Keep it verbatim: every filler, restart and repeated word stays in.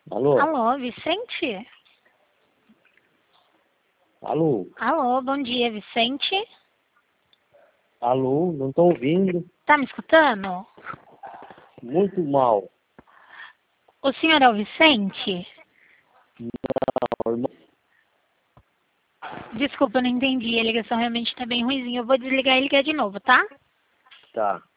Alô? Alô, Vicente? Alô? Alô, bom dia, Vicente? Alô? Não tô ouvindo. Tá me escutando? Muito mal. O senhor é o Vicente? Não, irmão. Desculpa, eu não entendi. A ligação realmente tá bem ruimzinha. Eu vou desligar e ligar de novo, tá? Tá.